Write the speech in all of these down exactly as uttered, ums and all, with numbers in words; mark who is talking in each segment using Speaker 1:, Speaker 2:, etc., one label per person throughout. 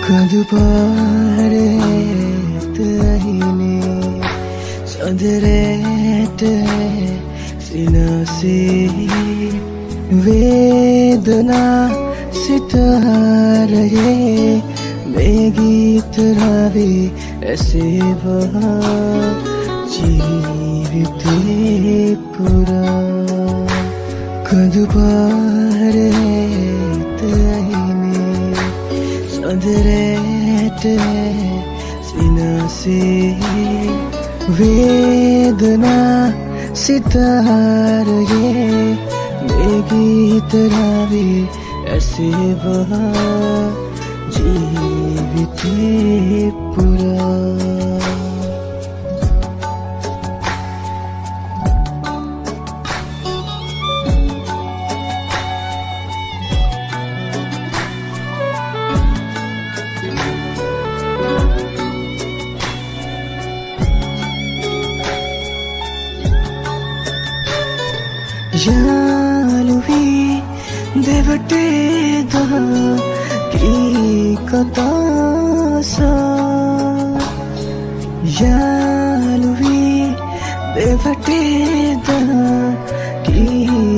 Speaker 1: කඳුපාරේත අහිනේ සඳරේට සිනසේ වේදනා සිතාරයේ මේ ගීත රාවේ ඇසේවා ජීවිතේ පුරා කඳුපාරේත අහිනේ සඳරේට සිනසේ වේදනා සිතාරයේ මේ ගීත රාවේ ඇසේවා ජීවිතේ පුරා යාළුවී දෙවටේද කී කතාසා යාළුවී දෙවටේද කී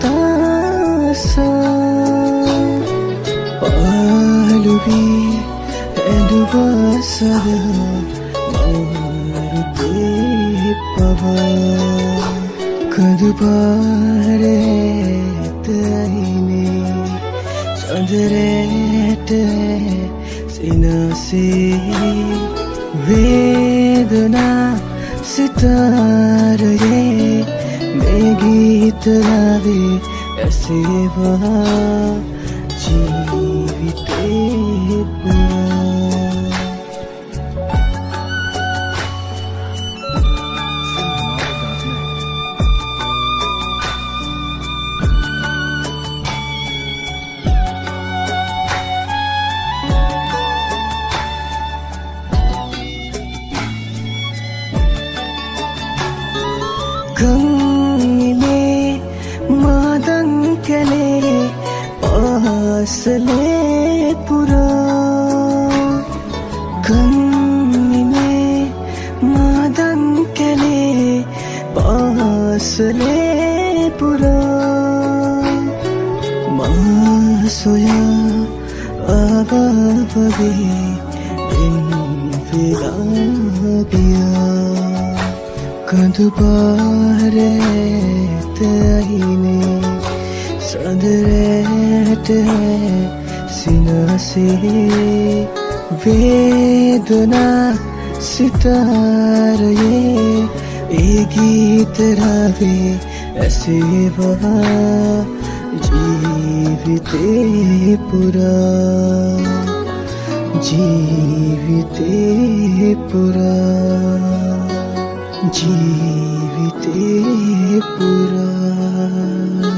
Speaker 1: කතාසා පාළුවී ඇඩුවසද මවරුදේ පවා කඳුපාරේත අහිනේ සඳරේට සිනසේ වේදනා සිතාරයේ මේ ගීත රාවේ ඇසේවා ජීවිතේ පුරා ගංගිනේ මාදන් කැලේ පාසලේ පුරා ගංගිනේ මාදන් කැලේ පාසලේ පුරා මා සොයා ආවවගේ එන් වෙලා ගියා කඳුපාරේත අහිනේ සඳරේට සිනසේ වේදනා සිතාරයේ ඒ ගීත රාවේ ඇසේවා ජීවිතේ පුරා ජීවිතේ පුරා ජීවිතේ පුරා